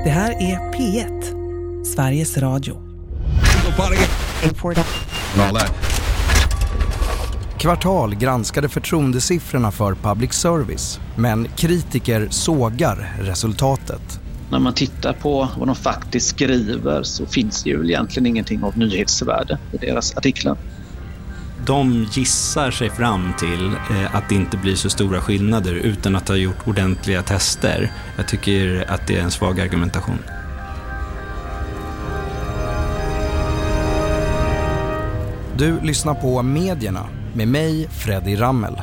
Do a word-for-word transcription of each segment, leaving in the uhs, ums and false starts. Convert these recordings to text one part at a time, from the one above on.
Det här är P ett, Sveriges Radio. Kvartal granskade förtroendesiffrorna för public service, men kritiker sågar resultatet. När man tittar på vad de faktiskt skriver så finns det ju egentligen ingenting av nyhetsvärde i deras artiklar. De gissar sig fram till eh, att det inte blir så stora skillnader utan att ha gjort ordentliga tester. Jag tycker att det är en svag argumentation. Du lyssnar på Medierna med mig, Freddy Rammel.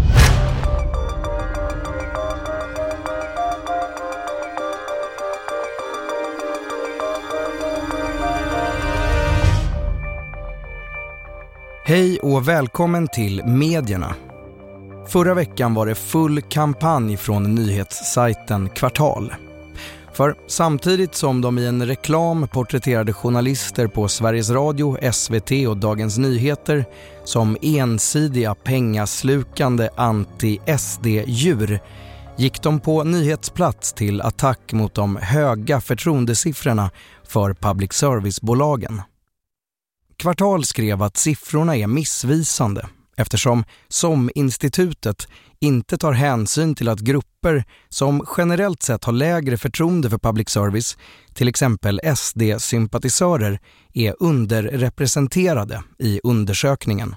Hej och välkommen till Medierna. Förra veckan var det full kampanj från nyhetssajten Kvartal. För samtidigt som de i en reklam porträtterade journalister på Sveriges Radio, S V T och Dagens Nyheter som ensidiga pengaslukande anti-S D-djur gick de på nyhetsplats till attack mot de höga förtroendesiffrorna för public service-bolagen. Kvartal skrev att siffrorna är missvisande eftersom SOM-institutet inte tar hänsyn till att grupper som generellt sett har lägre förtroende för public service, till exempel S D-sympatisörer, är underrepresenterade i undersökningen.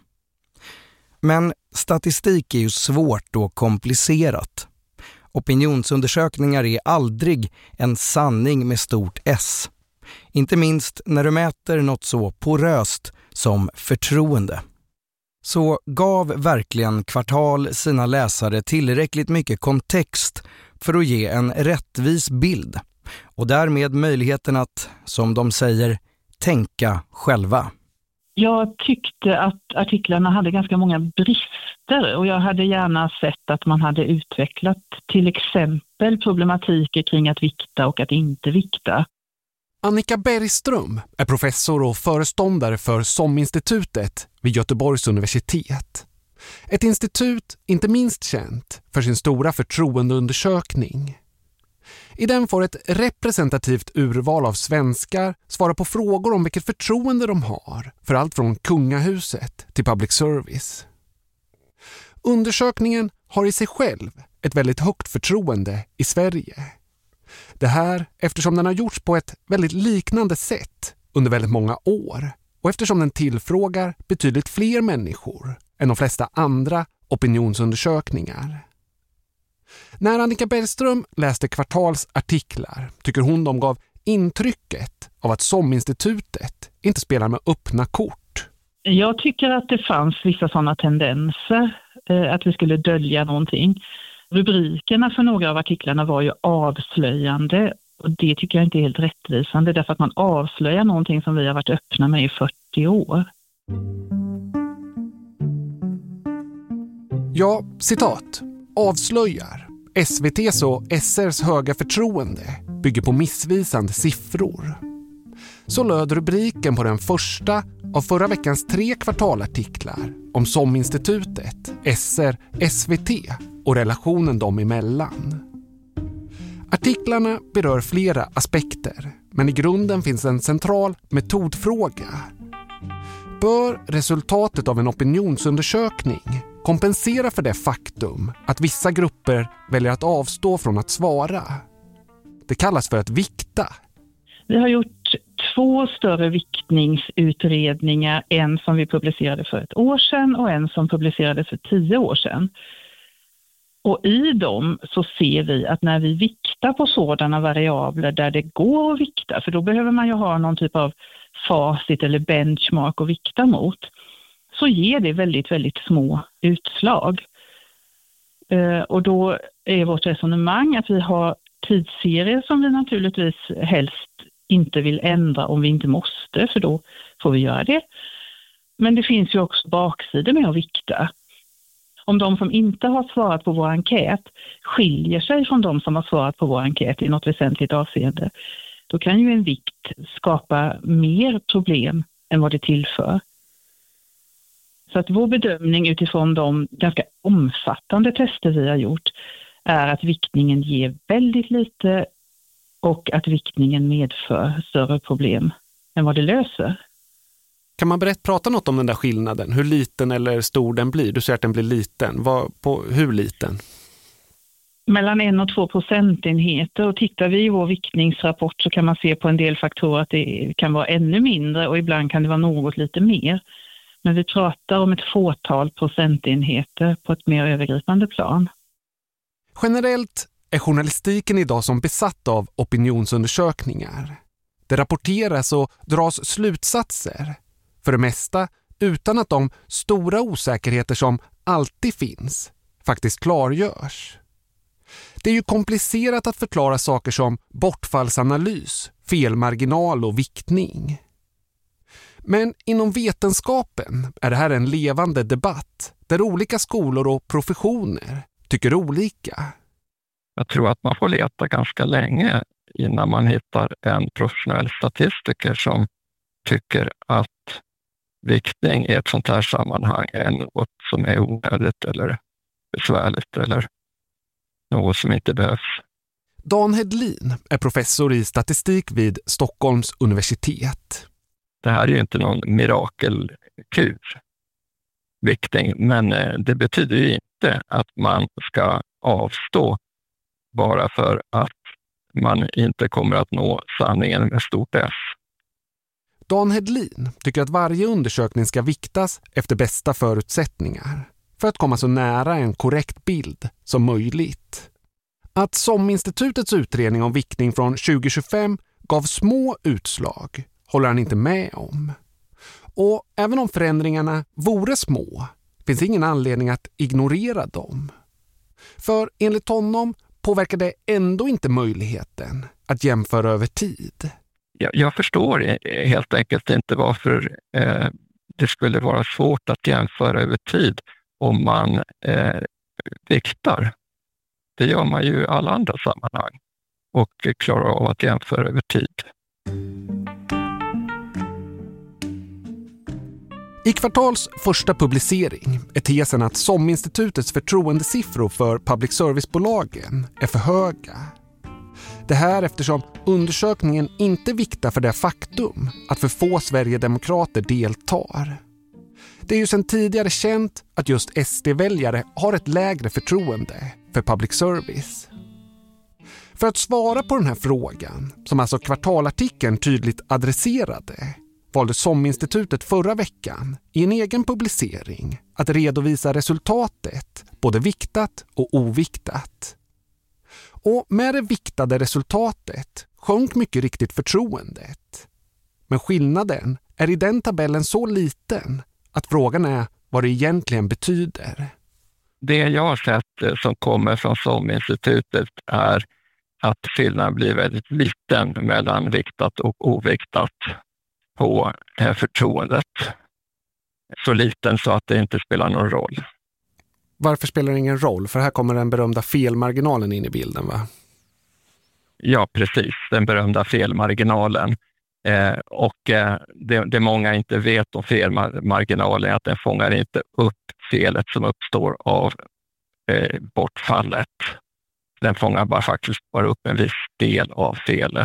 Men statistik är ju svårt och komplicerat. Opinionsundersökningar är aldrig en sanning med stort S. Inte minst när du mäter något så poröst som förtroende. Så gav verkligen Kvartal sina läsare tillräckligt mycket kontext för att ge en rättvis bild och därmed möjligheten att, som de säger, tänka själva. Jag tyckte att artiklarna hade ganska många brister och jag hade gärna sett att man hade utvecklat till exempel problematiker kring att vikta och att inte vikta. Annika Bergström är professor och föreståndare för SOM-institutet vid Göteborgs universitet. Ett institut inte minst känt för sin stora förtroendeundersökning. I den får ett representativt urval av svenskar svara på frågor om vilket förtroende de har för allt från kungahuset till public service. Undersökningen har i sig själv ett väldigt högt förtroende i Sverige. Det här eftersom den har gjorts på ett väldigt liknande sätt under väldigt många år och eftersom den tillfrågar betydligt fler människor än de flesta andra opinionsundersökningar. När Annika Bergström läste Kvartals artiklar tycker hon de gav intrycket av att SOM-institutet inte spelar med öppna kort. Jag tycker att det fanns vissa sådana tendenser, eh, att vi skulle dölja någonting. Rubrikerna för några av artiklarna var ju avslöjande och det tycker jag inte är helt rättvisande därför att man avslöjar någonting som vi har varit öppna med i fyrtio år. Ja, citat. Avslöjar. S V T:s och S R:s höga förtroende bygger på missvisande siffror. Så löd rubriken på den första av förra veckans tre kvartalartiklar om SOM-institutet, S R, S V T och relationen dem emellan. Artiklarna berör flera aspekter, men i grunden finns en central metodfråga. Bör resultatet av en opinionsundersökning kompensera för det faktum att vissa grupper väljer att avstå från att svara? Det kallas för att vikta. Vi har gjort två större viktningsutredningar, en som vi publicerade för ett år sedan och en som publicerades för tio år sedan. Och i dem så ser vi att när vi viktar på sådana variabler där det går att vikta, för då behöver man ju ha någon typ av facit eller benchmark att vikta mot, så ger det väldigt, väldigt små utslag. Eh, och då är vårt resonemang att vi har tidsserier som vi naturligtvis helst inte vill ändra om vi inte måste, för då får vi göra det. Men det finns ju också baksidor med att vikta. Om de som inte har svarat på vår enkät skiljer sig från de som har svarat på vår enkät i något väsentligt avseende, då kan ju en vikt skapa mer problem än vad det tillför. Så att vår bedömning utifrån de ganska omfattande tester vi har gjort är att viktningen ger väldigt lite och att viktningen medför större problem än vad det löser. Kan man berätta, prata något om den där skillnaden? Hur liten eller stor den blir? Du säger att den blir liten. Vad, på, hur liten? Mellan en och två procentenheter, och tittar vi i vår viktningsrapport så kan man se på en del faktorer att det kan vara ännu mindre och ibland kan det vara något lite mer. Men vi pratar om ett fåtal procentenheter på ett mer övergripande plan. Generellt är journalistiken idag som besatt av opinionsundersökningar. Det rapporteras och dras slutsatser, för det mesta utan att de stora osäkerheter som alltid finns faktiskt klargörs. Det är ju komplicerat att förklara saker som bortfallsanalys, felmarginal och viktning. Men inom vetenskapen är det här en levande debatt där olika skolor och professioner tycker olika. Jag tror att man får leta ganska länge innan man hittar en professionell statistiker som tycker att viktning i ett sånt här sammanhang är något som är onödigt eller besvärligt eller något som inte behövs. Dan Hedlin är professor i statistik vid Stockholms universitet. Det här är ju inte någon mirakelkur, viktning, men det betyder ju inte att man ska avstå bara för att man inte kommer att nå sanningen med stort S. Dan Hedlin tycker att varje undersökning ska viktas efter bästa förutsättningar för att komma så nära en korrekt bild som möjligt. Att SOM-institutets utredning om viktning från tjugo tjugofem gav små utslag håller han inte med om. Och även om förändringarna vore små finns ingen anledning att ignorera dem. För enligt honom påverkar det ändå inte möjligheten att jämföra över tid. Jag, jag förstår helt enkelt inte varför eh, det skulle vara svårt att jämföra över tid om man eh, viktar. Det gör man ju i alla andra sammanhang och klarar av att jämföra över tid. I Kvartals första publicering är tesen att SOM-institutets förtroendesiffror för public service-bolagen är för höga. Det här eftersom undersökningen inte viktar för det faktum att för få Sverigedemokrater deltar. Det är ju sedan tidigare känt att just S D-väljare har ett lägre förtroende för public service. För att svara på den här frågan, som alltså kvartalartikeln tydligt adresserade, valde SOM-institutet förra veckan i en egen publicering att redovisa resultatet, både viktat och oviktat. Och med det viktade resultatet sjönk mycket riktigt förtroendet. Men skillnaden är i den tabellen så liten att frågan är vad det egentligen betyder. Det jag har sett som kommer från SOM-institutet är att skillnaden blir väldigt liten mellan viktat och oviktat på förtroendet. Så liten så att det inte spelar någon roll. Varför spelar det ingen roll? För här kommer den berömda felmarginalen in i bilden, va? Ja, precis. Den berömda felmarginalen. Eh, och eh, det, det många inte vet om felmarginalen är att den fångar inte upp felet som uppstår av eh, bortfallet. Den fångar bara faktiskt bara upp en viss del av felet.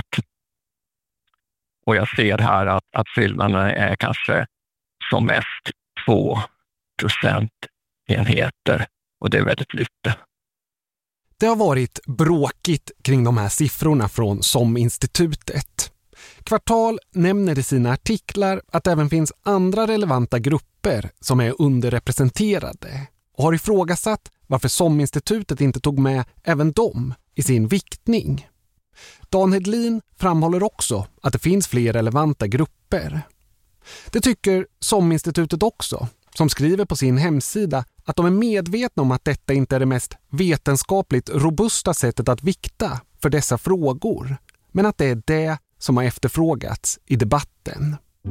Och jag ser här att, att skillnaderna är kanske som mest två procentenheter och det är väldigt lite. Det har varit bråkigt kring de här siffrorna från SOM-institutet. Kvartal nämner i sina artiklar att det även finns andra relevanta grupper som är underrepresenterade och har ifrågasatt varför SOM-institutet inte tog med även dem i sin viktning. Dan Hedlin framhåller också att det finns fler relevanta grupper. Det tycker SOM-institutet också, som skriver på sin hemsida att de är medvetna om att detta inte är det mest vetenskapligt robusta sättet att vikta för dessa frågor, men att det är det som har efterfrågats i debatten.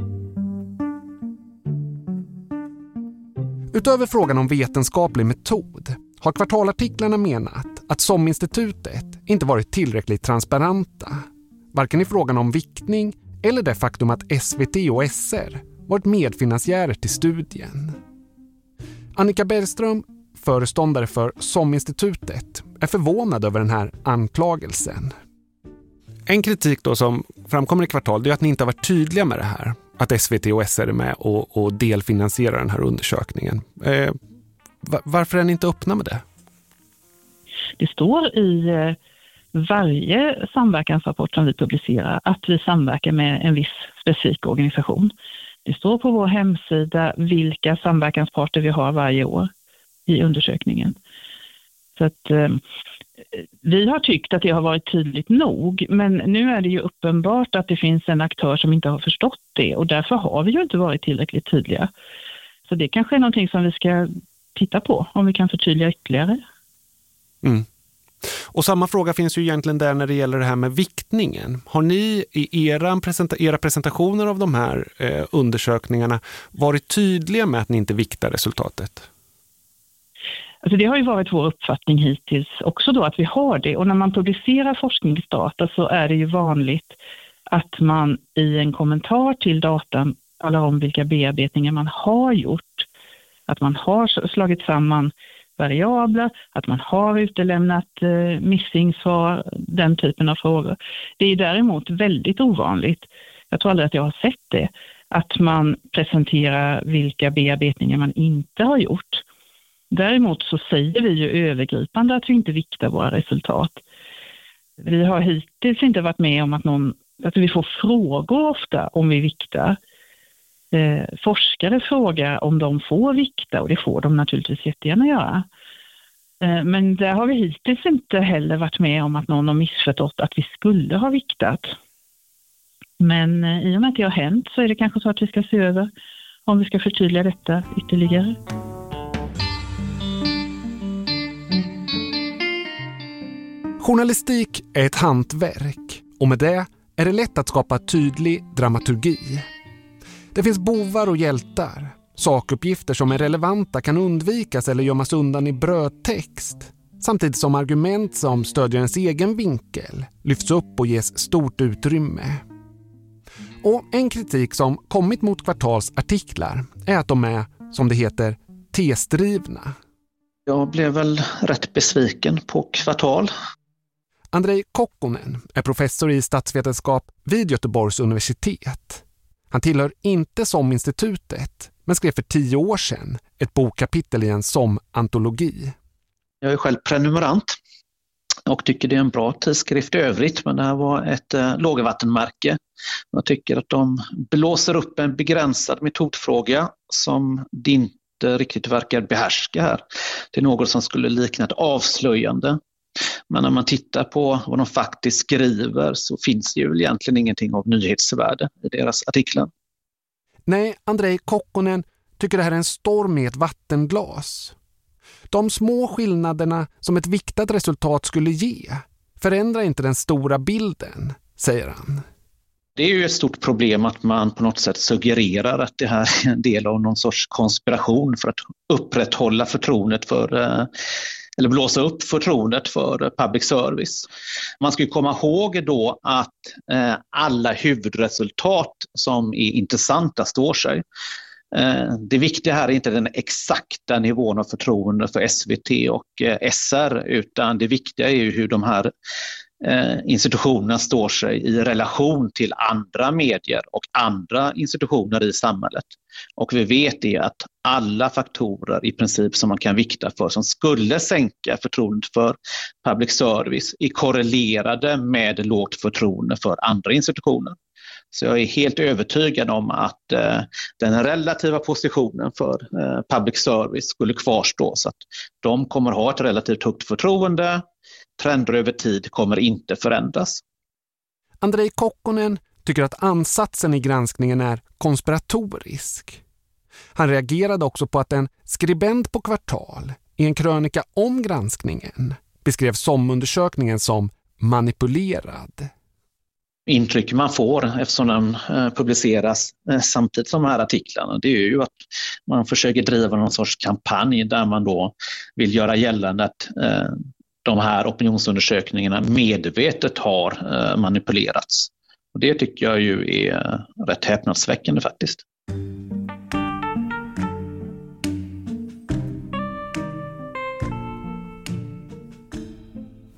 Utöver frågan om vetenskaplig metod har kvartalartiklarna menat att SOM-institutet inte varit tillräckligt transparenta, varken i frågan om viktning eller det faktum att S V T och S R varit medfinansiärer till studien. Annika Bergström, föreståndare för SOM-institutet, är förvånad över den här anklagelsen. En kritik då som framkommer i Kvartal, det är att ni inte har varit tydliga med det här. Att S V T och S R är med och, och delfinansierar den här undersökningen. Eh, varför är ni inte öppna med det? Det står i eh, varje samverkansrapport som vi publicerar att vi samverkar med en viss specifik organisation. Det står på vår hemsida vilka samverkansparter vi har varje år i undersökningen. Så att eh, vi har tyckt att det har varit tydligt nog, men nu är det ju uppenbart att det finns en aktör som inte har förstått det och därför har vi ju inte varit tillräckligt tydliga. Så det kanske är någonting som vi ska titta på, om vi kan förtydliga ytterligare. Mm. Och samma fråga finns ju egentligen där när det gäller det här med viktningen. Har ni i era, presenta- era presentationer av de här eh, undersökningarna varit tydliga med att ni inte viktar resultatet? Alltså det har ju varit vår uppfattning hittills också då att vi har det. Och när man publicerar forskningsdata så är det ju vanligt att man i en kommentar till datan talar om vilka bearbetningar man har gjort. Att man har slagit samman variabler, att man har utelämnat eh, missing-svar, den typen av frågor. Det är däremot väldigt ovanligt, jag tror aldrig att jag har sett det, att man presenterar vilka bearbetningar man inte har gjort. Däremot så säger vi ju övergripande att vi inte viktar våra resultat. Vi har hittills inte varit med om att någon, att vi får frågor ofta om vi viktar. Eh, forskare frågar om de får vikta och det får de naturligtvis jättegärna göra. Eh, men där har vi hittills inte heller varit med om att någon har missförstått att vi skulle ha viktat. Men eh, i och med att det har hänt så är det kanske så att vi ska se över om vi ska förtydliga detta ytterligare. Journalistik är ett hantverk och med det är det lätt att skapa tydlig dramaturgi. Det finns bovar och hjältar. Sakuppgifter som är relevanta kan undvikas eller gömmas undan i brödtext. Samtidigt som argument som stödjer ens egen vinkel lyfts upp och ges stort utrymme. Och en kritik som kommit mot Kvartals artiklar är att de är, som det heter, tesdrivna. Jag blev väl rätt besviken på Kvartal. Andrei Kokkonen är professor i statsvetenskap vid Göteborgs universitet. Han tillhör inte SOM-institutet, men skrev för tio år sedan ett bokkapitel i en SOM-antologi. Jag är själv prenumerant och tycker det är en bra tidskrift i övrigt, men det här var ett eh, lågvattenmärke. Jag tycker att de blåser upp en begränsad metodfråga som det inte riktigt verkar behärska här. Det är något som skulle likna ett avslöjande. Men när man tittar på vad de faktiskt skriver så finns det ju egentligen ingenting av nyhetsvärde i deras artiklar. Nej, Andrei Kokkonen tycker det här är en storm i ett vattenglas. De små skillnaderna som ett viktat resultat skulle ge förändrar inte den stora bilden, säger han. Det är ju ett stort problem att man på något sätt suggererar att det här är en del av någon sorts konspiration för att upprätthålla förtroendet för, eller blåsa upp förtroendet för public service. Man ska ju komma ihåg då att alla huvudresultat som är intressanta står sig. Det viktiga här är inte den exakta nivån av förtroende för S V T och S R, utan det viktiga är ju hur de här institutionerna står sig i relation till andra medier och andra institutioner i samhället. Och vi vet det att alla faktorer i princip som man kan vikta för som skulle sänka förtroendet för public service är korrelerade med lågt förtroende för andra institutioner. Så jag är helt övertygad om att eh, den relativa positionen för eh, public service skulle kvarstå, så att de kommer ha ett relativt högt förtroende. Trender över tid kommer inte förändras. Andrei Kokkonen tycker att ansatsen i granskningen är konspiratorisk. Han reagerade också på att en skribent på Kvartal i en krönika om granskningen beskrev SOM-undersökningen som manipulerad. Intryck man får eftersom den publiceras samtidigt som de här artiklarna, det är ju att man försöker driva någon sorts kampanj där man då vill göra gällande att de här opinionsundersökningarna medvetet har manipulerats. Och det tycker jag ju är rätt häpnadsväckande faktiskt.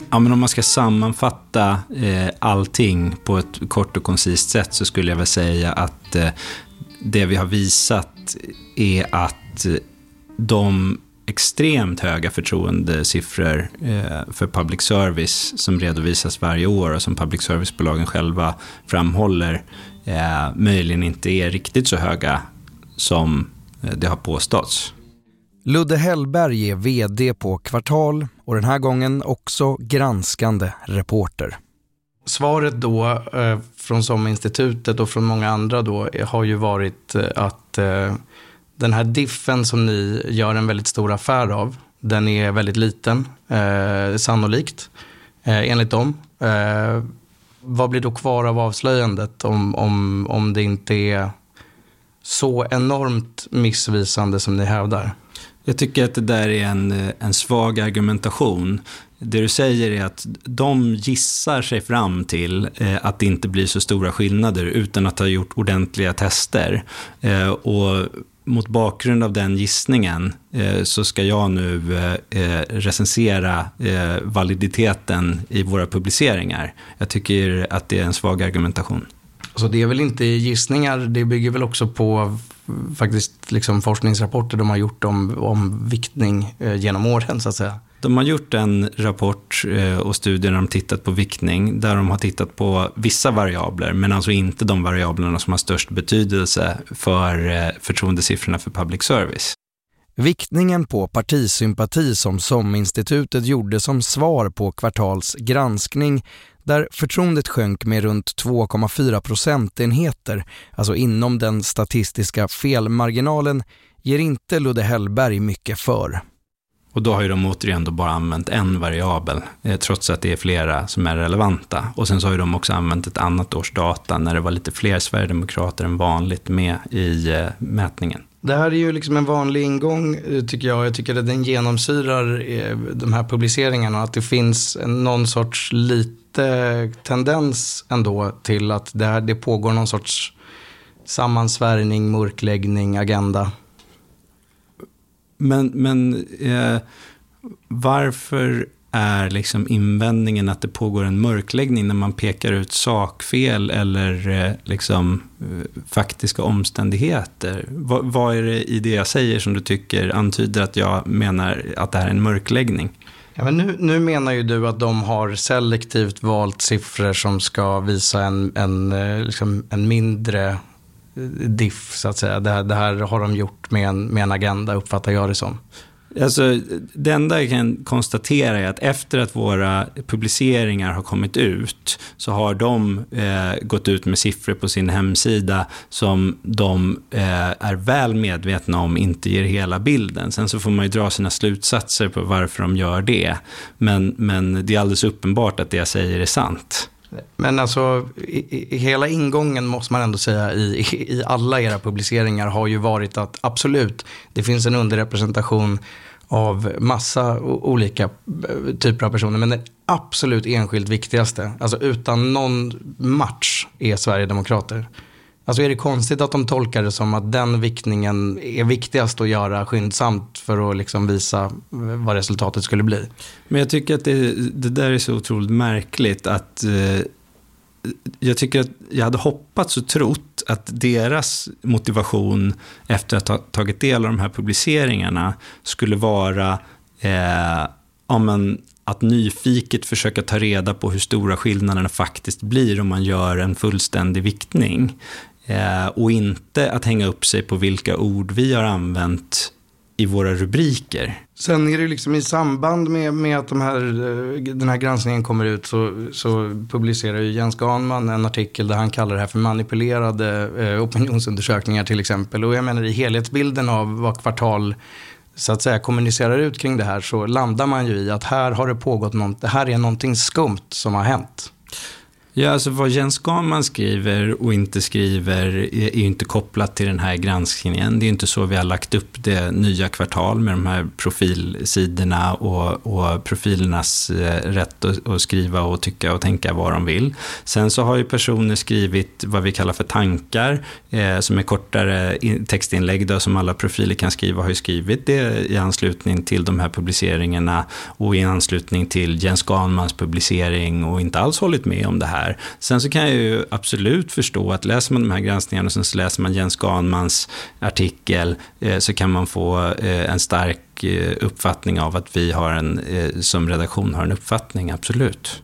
Ja, men om man ska sammanfatta eh, allting på ett kort och koncist sätt så skulle jag väl säga att eh, det vi har visat är att de extremt höga förtroendesiffror eh, för public service som redovisas varje år och som public servicebolagen själva framhåller eh, möjligen inte är riktigt så höga som eh, det har påståtts. Ludde Hellberg är vd på Kvartal och den här gången också granskande reporter. Svaret då eh, från SOM-institutet och från många andra då har ju varit eh, att eh, den här diffen som ni gör en väldigt stor affär av, den är väldigt liten, eh, sannolikt, eh, enligt dem. Eh, vad blir då kvar av avslöjandet om, om, om det inte är så enormt missvisande som ni hävdar? Jag tycker att det där är en, en svag argumentation. Det du säger är att de gissar sig fram till eh, att det inte blir så stora skillnader utan att ha gjort ordentliga tester. Eh, och mot bakgrund av den gissningen eh, så ska jag nu eh, recensera eh, validiteten i våra publiceringar. Jag tycker att det är en svag argumentation. Så det är väl inte gissningar, det bygger väl också på faktiskt liksom forskningsrapporter de har gjort om, om viktning eh, genom åren så att säga. De har gjort en rapport eh, och studier där de tittat på viktning där de har tittat på vissa variabler men alltså inte de variablerna som har störst betydelse för eh, förtroendesiffrorna för public service. Viktningen på partisympati som SOM-institutet gjorde som svar på Kvartals granskning där förtroendet sjönk med runt två komma fyra procentenheter, alltså inom den statistiska felmarginalen, ger inte Ludde Hellberg mycket för. Och då har ju de återigen då bara använt en variabel, eh, trots att det är flera som är relevanta. Och sen så har ju de också använt ett annat års data när det var lite fler Sverigedemokrater än vanligt med i eh, mätningen. Det här är ju liksom en vanlig ingång tycker jag. Jag tycker att den genomsyrar eh, de här publiceringarna. Att det finns någon sorts lite tendens ändå till att det, här, det pågår någon sorts sammansvärjning, mörkläggning, agenda. Men, men eh, varför är liksom invändningen att det pågår en mörkläggning när man pekar ut sakfel eller eh, liksom eh, faktiska omständigheter? Va, vad är det i det jag säger som du tycker antyder att jag menar att det här är en mörkläggning? Ja, men nu, nu menar ju du att de har selektivt valt siffror som ska visa en, en, liksom en mindre diff så att säga. Det här, det här har de gjort med en, med en agenda, uppfattar jag det som. Alltså, det enda jag kan konstatera är att efter att våra publiceringar har kommit ut så har de eh, gått ut med siffror på sin hemsida som de eh, är väl medvetna om inte ger hela bilden. Sen så får man ju dra sina slutsatser på varför de gör det. Men, men det är alldeles uppenbart att det jag säger är sant. Men alltså, i, i hela ingången måste man ändå säga i, i alla era publiceringar har ju varit att absolut, det finns en underrepresentation av massa olika typer av personer. Men den absolut enskilt viktigaste, alltså utan någon match, är Sverigedemokrater. Alltså är det konstigt att de tolkar det som att den viktningen är viktigast att göra skyndsamt för att liksom visa vad resultatet skulle bli? Men jag tycker att det, det där är så otroligt märkligt att eh, jag tycker att jag hade hoppats och trott att deras motivation efter att ha tagit del av de här publiceringarna skulle vara eh, ja, men, att nyfiket försöka ta reda på hur stora skillnaderna faktiskt blir om man gör en fullständig viktning. Eh, och inte att hänga upp sig på vilka ord vi har använt i våra rubriker. Sen är det liksom i samband med, med att de här, den här granskningen kommer ut så, så publicerar ju Jens Ganman en artikel där han kallar det här för manipulerade eh, opinionsundersökningar till exempel. Och jag menar i helhetsbilden av vad Kvartal så att säga kommunicerar ut kring det här så landar man ju i att här har det pågått något, det här är någonting skumt som har hänt. Ja, alltså vad Jens Ganman skriver och inte skriver är ju inte kopplat till den här granskningen. Det är inte så vi har lagt upp det nya kvartal med de här profilsidorna och, och profilernas eh, rätt att, att skriva och tycka och tänka vad de vill. Sen så har ju personer skrivit vad vi kallar för tankar eh, som är kortare in, textinlägg då, som alla profiler kan skriva, har ju skrivit det i anslutning till de här publiceringarna och i anslutning till Jens Ganmans publicering och inte alls hållit med om det här. Sen så kan jag ju absolut förstå att läser man de här granskningarna och sen så läser man Jens Ganmans artikel eh, så kan man få eh, en stark eh, uppfattning av att vi har en, eh, som redaktion har en uppfattning, absolut.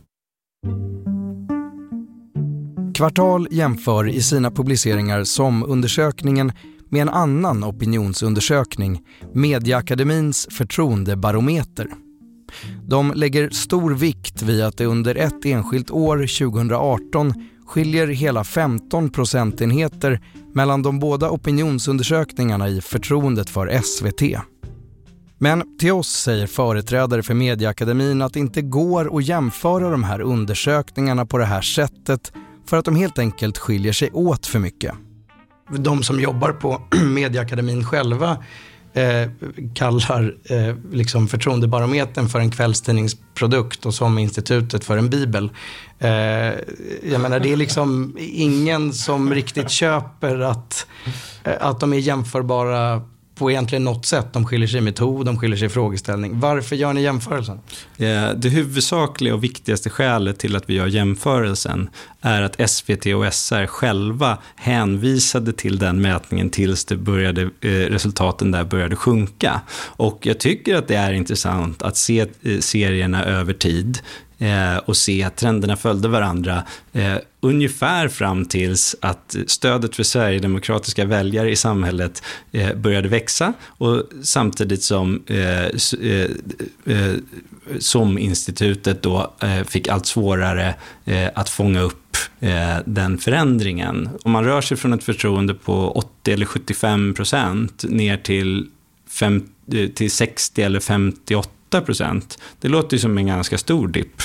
Kvartal jämför i sina publiceringar som undersökningen med en annan opinionsundersökning, Medieakademins förtroendebarometer. De lägger stor vikt vid att det under ett enskilt år tjugohundraarton skiljer hela femton procentenheter mellan de båda opinionsundersökningarna i förtroendet för S V T. Men till oss säger företrädare för Medieakademin att det inte går att jämföra de här undersökningarna på det här sättet för att de helt enkelt skiljer sig åt för mycket. De som jobbar på Medieakademin själva Eh, kallar eh, liksom förtroendebarometern för en kvällstidningsprodukt och som institutet för en bibel. Eh, jag menar, det är liksom ingen som riktigt köper att, eh, att de är jämförbara på egentligen något sätt. De skiljer sig i metod, de skiljer sig i frågeställning. Varför gör ni jämförelsen? Det huvudsakliga och viktigaste skälet till att vi gör jämförelsen är att S V T och S R själva hänvisade till den mätningen tills det började, resultaten där började sjunka. Och jag tycker att det är intressant att se serierna över tid och se att trenderna följde varandra eh, ungefär fram tills att stödet för Sverigedemokratiska väljare i samhället eh, började växa och samtidigt som eh, eh, eh, som institutet då eh, fick allt svårare eh, att fånga upp eh, den förändringen. Om man rör sig från ett förtroende på åttio eller sjuttiofem procent ner till, fem, till sextio eller femtioåtta procent. Det låter ju som en ganska stor dipp.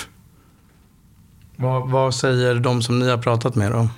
Vad, vad säger de som ni har pratat med då?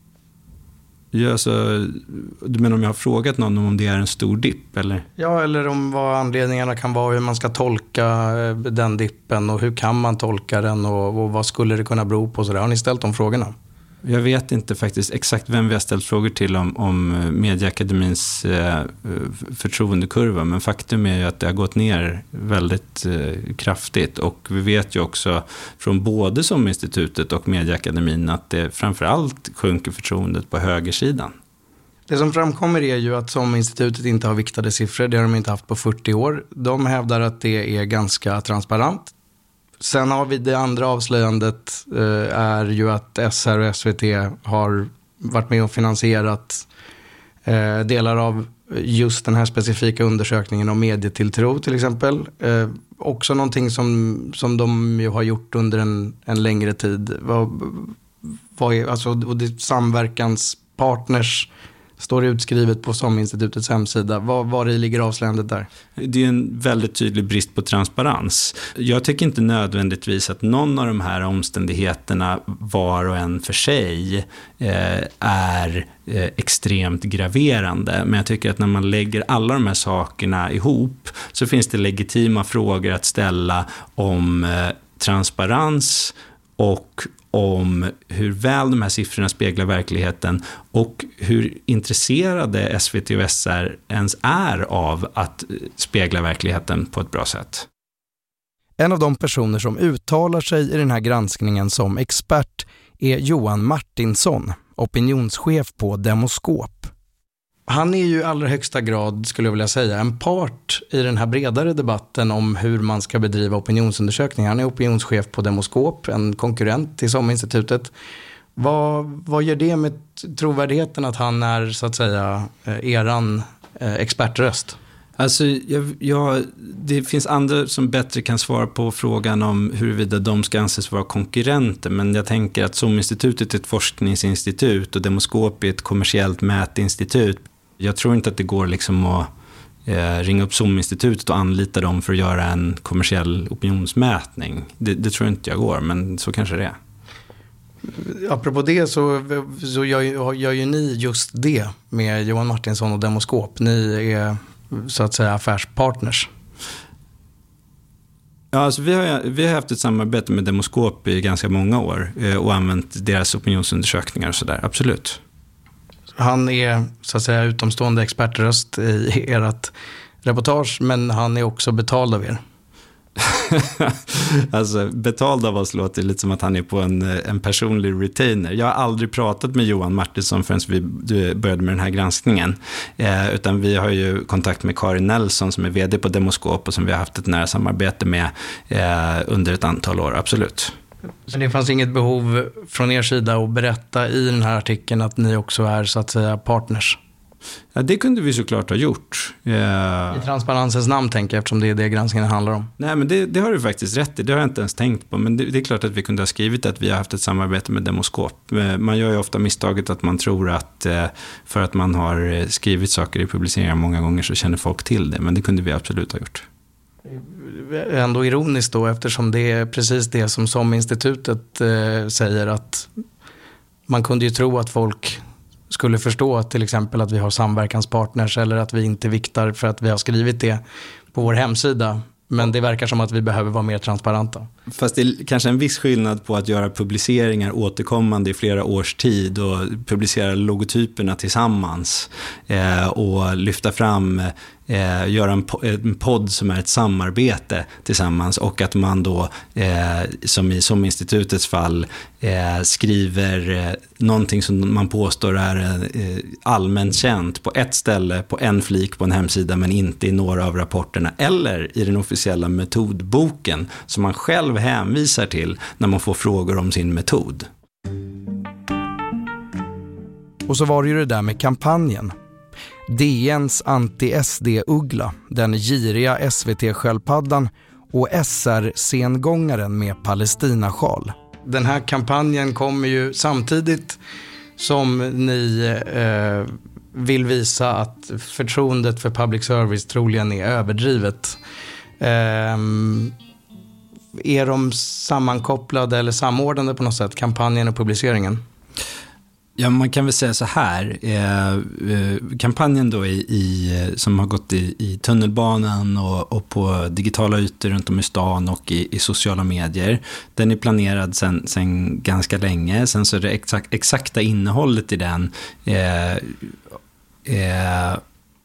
Ja, så, du menar om jag har frågat någon om det är en stor dipp, eller? Ja, eller om vad anledningarna kan vara, hur man ska tolka den dippen och hur kan man tolka den och, och vad skulle det kunna bero på? Så där. Har ni ställt de frågorna? Jag vet inte faktiskt exakt vem vi har ställt frågor till om, om Medieakademins eh, förtroendekurva, men faktum är ju att det har gått ner väldigt eh, kraftigt och vi vet ju också från både som institutet och Medieakademin att det framförallt sjunker förtroendet på högersidan. Det som framkommer är ju att som institutet inte har viktade siffror, det har de inte haft på fyrtio år. De hävdar att det är ganska transparent. Sen har vi det andra avslöjandet eh, är ju att S R och S V T har varit med och finansierat eh, delar av just den här specifika undersökningen om medietilltro till exempel. Eh, också någonting som, som de ju har gjort under en, en längre tid. Vad, vad är, alltså, och det samverkanspartners står utskrivet på SOM-institutets hemsida. Var, var i ligger avslöjandet där? Det är en väldigt tydlig brist på transparens. Jag tycker inte nödvändigtvis att någon av de här omständigheterna var och en för sig eh, är eh, extremt graverande. Men jag tycker att när man lägger alla de här sakerna ihop så finns det legitima frågor att ställa om eh, transparens och om hur väl de här siffrorna speglar verkligheten och hur intresserade S V T och S R ens är av att spegla verkligheten på ett bra sätt. En av de personer som uttalar sig i den här granskningen som expert är Johan Martinsson, opinionschef på Demoskop. Han är ju i allra högsta grad, skulle jag vilja säga, en part i den här bredare debatten om hur man ska bedriva opinionsundersökningar. Han är opinionschef på Demoskop, en konkurrent till SOM-institutet. Vad, vad gör det med trovärdigheten att han är, så att säga, eran expertröst? Alltså, jag, jag, det finns andra som bättre kan svara på frågan om huruvida de ska anses vara konkurrenter, men jag tänker att SOM-institutet är ett forskningsinstitut och Demoskop är ett kommersiellt mätinstitut. Jag tror inte att det går liksom att eh, ringa upp SOM-institutet och anlita dem för att göra en kommersiell opinionsmätning. Det, det tror inte jag går, men så kanske det är. Apropå det så, så gör, gör ju ni just det med Johan Martinsson och Demoskop. Ni är så att säga affärspartners. Ja, alltså vi, har, vi har haft ett samarbete med Demoskop i ganska många år och använt deras opinionsundersökningar och sådär, absolut. Han är så att säga utomstående expertröst i ert reportage, men han är också betald av er. Alltså betald av oss låter lite som att han är på en, en personlig retainer. Jag har aldrig pratat med Johan Martinsson förrän vi började med den här granskningen, eh, utan vi har ju kontakt med Karin Nelson som är vd på Demoskop och som vi har haft ett nära samarbete med eh, under ett antal år, absolut. Men det fanns inget behov från er sida att berätta i den här artikeln att ni också är så att säga partners? Ja, det kunde vi såklart ha gjort. Ja. I transparensens namn tänker jag, eftersom det är det granskningen handlar om. Nej, men det, det har du faktiskt rätt i. Det har jag inte ens tänkt på. Men det, det är klart att vi kunde ha skrivit att vi har haft ett samarbete med Demoskop. Man gör ju ofta misstaget att man tror att för att man har skrivit saker i publiceringar många gånger så känner folk till det. Men det kunde vi absolut ha gjort. Ändå ironiskt då, eftersom det är precis det som SOM-institutet eh, säger, att man kunde ju tro att folk skulle förstå att till exempel att vi har samverkanspartners eller att vi inte viktar för att vi har skrivit det på vår hemsida. Men det verkar som att vi behöver vara mer transparenta. Fast det är kanske en viss skillnad på att göra publiceringar återkommande i flera års tid och publicera logotyperna tillsammans eh, och lyfta fram, eh, göra en, po- en podd som är ett samarbete tillsammans, och att man då, eh, som i som institutets fall, eh, skriver eh, någonting som man påstår är eh, allmänt känt på ett ställe, på en flik på en hemsida, men inte i några av rapporterna eller i den officiella metodboken som man själv hänvisar till när man får frågor om sin metod. Och så var det ju det där med kampanjen. D N:s anti-S D-uggla, den giriga S V T-sköldpaddan och S R-sengångaren med Palestinasjal. Den här kampanjen kommer ju samtidigt som ni eh, vill visa att förtroendet för public service troligen är överdrivet. Eh, är de sammankopplade eller samordnade på något sätt, kampanjen och publiceringen? Ja, man kan väl säga så här. Eh, eh, kampanjen då i, i, som har gått i, i tunnelbanan och, och på digitala ytor runt om i stan och i, i sociala medier, den är planerad sen, sen ganska länge. Sen så är det exakt, exakta innehållet i den eh, eh,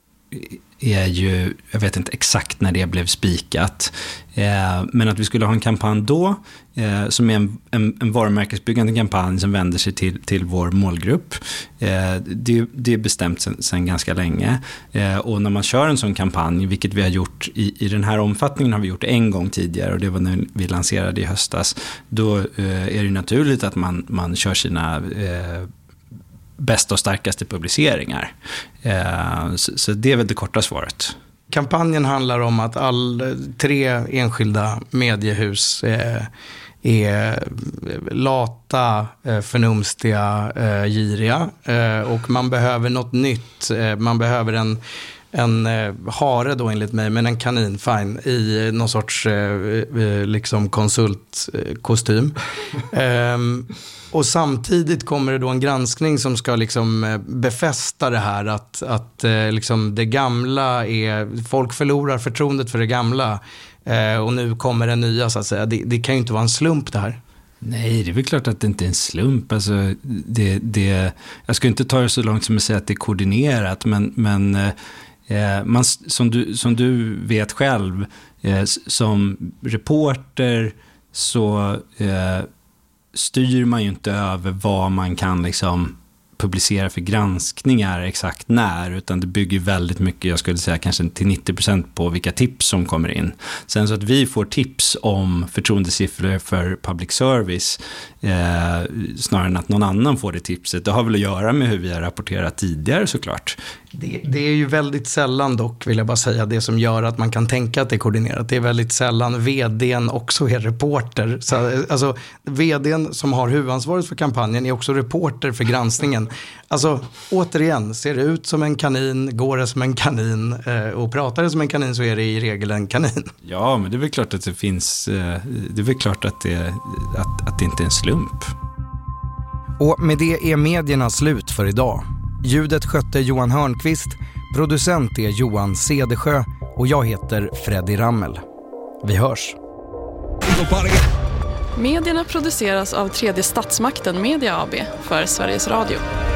är ju, jag vet inte exakt när det blev spikat, eh, men att vi skulle ha en kampanj då eh, som är en, en, en varumärkesbyggande kampanj som vänder sig till, till vår målgrupp. Eh, det, det är bestämt sen, sen ganska länge, eh, och när man kör en sån kampanj, vilket vi har gjort i, i den här omfattningen har vi gjort en gång tidigare, och det var när vi lanserade i höstas, då eh, är det naturligt att man, man kör sina eh, bästa och starkaste publiceringar. Eh, så, så det är väl det korta svaret. Kampanjen handlar om att all tre enskilda mediehus eh, är lata, eh, förnumstiga, eh, giriga, eh, och man behöver något nytt. Eh, man behöver en en eh, hare då enligt mig, men en kanin, fine, i någon sorts eh, liksom konsultkostym. eh, och samtidigt kommer det då en granskning som ska liksom befästa det här att, att eh, liksom det gamla är, folk förlorar förtroendet för det gamla, eh, och nu kommer det nya så att säga. Det, det kan ju inte vara en slump det här. Nej, det är väl klart att det inte är en slump. Alltså, det, det, jag ska inte ta det så långt som att säga att det är koordinerat, men, men eh, man, som, du, som du vet själv, eh, som reporter så eh, styr man ju inte över vad man kan liksom publicera för granskningar exakt när, utan det bygger väldigt mycket, jag skulle säga kanske till nittio procent på vilka tips som kommer in. Sen så att vi får tips om förtroendesiffror för public service eh, snarare än att någon annan får det tipset, det har väl att göra med hur vi har rapporterat tidigare såklart. Det, det är ju väldigt sällan dock, vill jag bara säga, det som gör att man kan tänka att det är koordinerat. Det är väldigt sällan vdn också är reporter. Så, alltså vdn som har huvudansvaret för kampanjen är också reporter för granskningen. Alltså återigen, ser det ut som en kanin, går det som en kanin eh, och pratar det som en kanin, så är det i regel en kanin. Ja, men det är väl klart att det finns, eh, det är väl klart att det, att, att det inte är en slump. Och med det är medierna slut för idag. Ljudet skötte Johan Hörnqvist, producent är Johan Cedersjö och jag heter Freddy Rammel. Vi hörs. Medierna produceras av Tredje Statsmakten Media A B för Sveriges Radio.